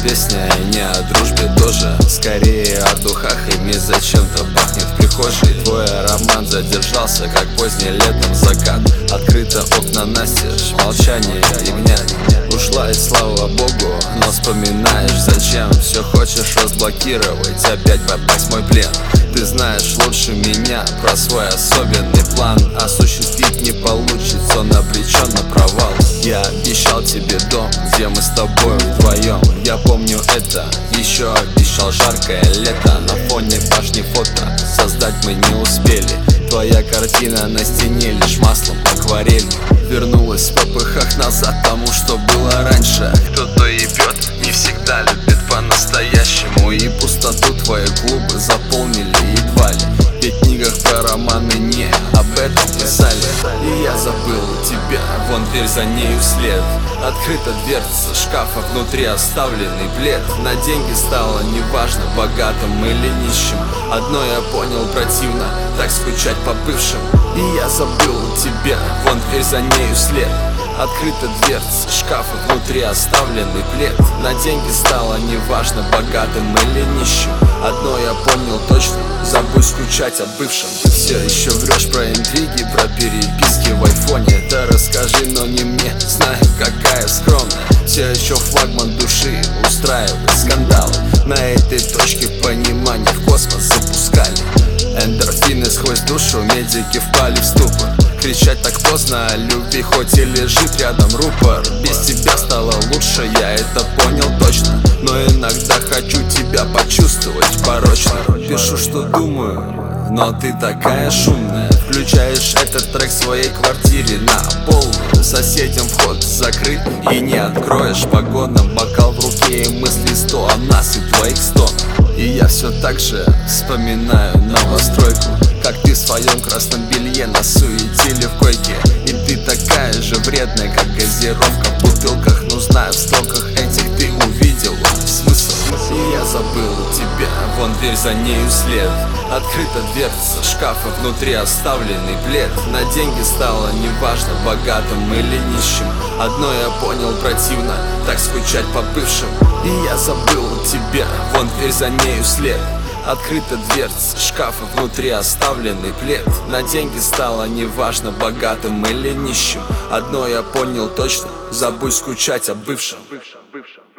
песня и не о дружбе тоже, скорее о духах, ими зачем-то пахнет в прихожей. Твой аромат задержался, как поздним летом закат. Открыто окна настежь, молчание ягнят. Ушла и слава богу, но вспоминаешь зачем. Все хочешь разблокировать, опять попасть в мой плен. Ты знаешь лучше меня про свой особенный план. Осуществить не получится, он обречен на провал. Я обещал тебе дом, где мы с тобой вдвоем. Я помню это, еще обещал жаркое лето. На фоне башни фото создать мы не успели. Твоя картина на стене лишь маслом акварелью. Вернулась в попыхах назад тому, что было раньше. Кто-то ебет, не всегда любит по-настоящему. И пустоту твои клубы заполнили едва ли. Ведь в книгах про романы не об этом писали. И я забыл тебя, вон дверь, за нею след. Открыта дверца шкафа, внутри оставленный плед. На деньги стало неважно, богатым или нищим. Одно я понял, противно так скучать по бывшим. И я забыл тебя, вон дверь, за нею след. Открыта дверца шкафа, внутри оставленный плед. На деньги стало неважно, богатым или нищим. Одно я помнил точно, забудь скучать о бывшем. Ты все еще врешь про интриги, про переписки в айфоне. Да расскажи, но не мне, знаю, какая скромная. Все еще флагман души устраивает скандалы. На этой точке понимания в космос запускали. Эндорфины сквозь душу, медики впали в ступор. Кричать так поздно о любви, хоть и лежит рядом рупор. Без тебя стало лучше, я это понял точно. Но иногда хочу тебя почувствовать порочно. Пишу, что думаю, но ты такая шумная. Включаешь этот трек в своей квартире на полную. Соседям вход закрыт и не откроешь. Погодно, бокал в руке и мысли 100 о нас и твоих стонах. И я все так же вспоминаю новостройку, как ты в своем красном белье на суете в койке. И ты такая же вредная, как газировка в бутылках. Но знаю, в строках этих ты увидела смысл. И я забыл тебя, вон дверь, за нею след. Открыта дверца шкафа, внутри оставленный плед. На деньги стало неважно, богатым или нищим. Одно я понял, противно так скучать по бывшим. И я забыл тебя, вон дверь, за нею след. Открыта дверца шкафа, внутри оставленный плед. На деньги стало неважно, богатым или нищим. Одно я понял точно, забудь скучать о бывшем.